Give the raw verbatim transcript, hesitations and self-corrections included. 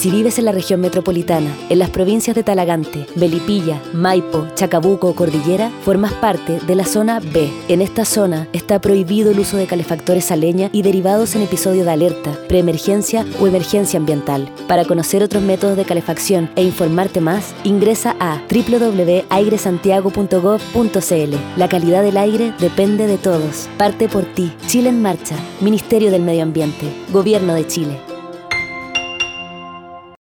Si vives en la región metropolitana, en las provincias de Talagante, Melipilla, Maipo, Chacabuco o Cordillera, formas parte de la zona B. En esta zona está prohibido el uso de calefactores a leña y derivados en episodio de alerta, preemergencia o emergencia ambiental. Para conocer otros métodos de calefacción e informarte más, ingresa a doble u doble u doble u punto aire santiago punto gov punto c l. La calidad del aire depende de todos. Parte por ti. Chile en Marcha. Ministerio del Medio Ambiente. Gobierno de Chile.